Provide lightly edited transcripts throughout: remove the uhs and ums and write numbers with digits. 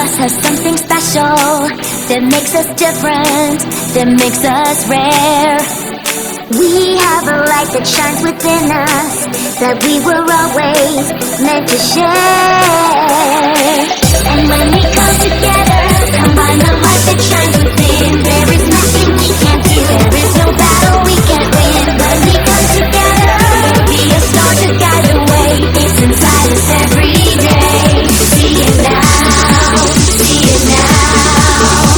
us has something special that makes us different, that makes us rare. We have a light that shines within us, that we were always meant to share. And when we come together, combine the light that shines within, there is nothing we can't do, there is no battle we can't win. When we come together, there'll be a star to guide the way. It's inside us every day. See it now, see it now.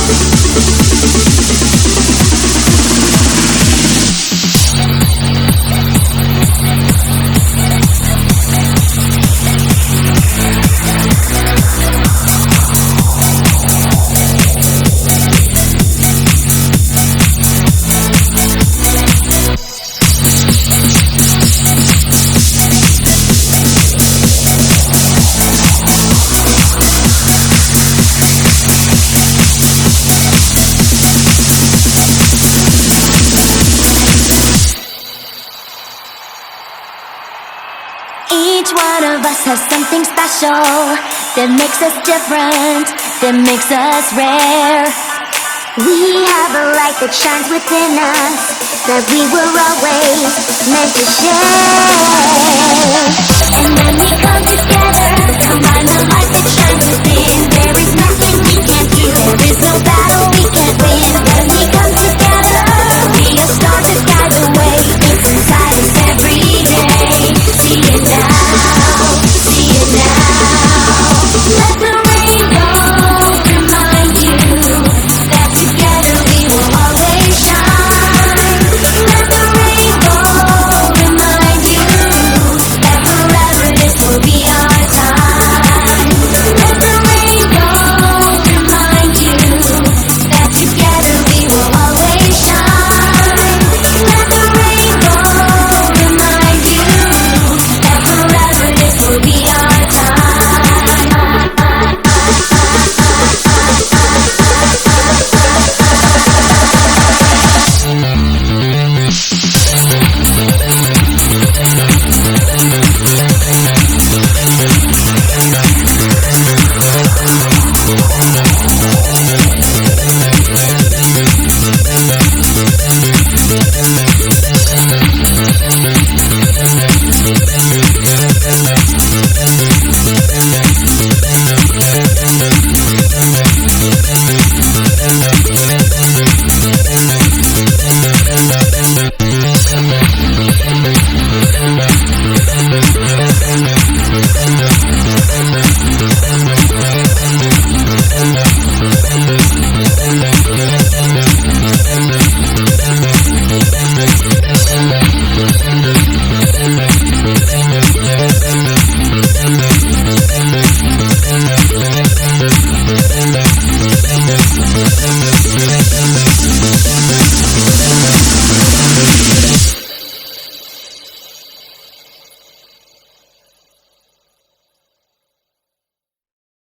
Each one of us has something special that makes us different, that makes us rare. We have a light that shines within us, that we were always meant to share. And when we come together, combine the light that shines within, there is nothing we can't do, there is no battle we can't win. When we come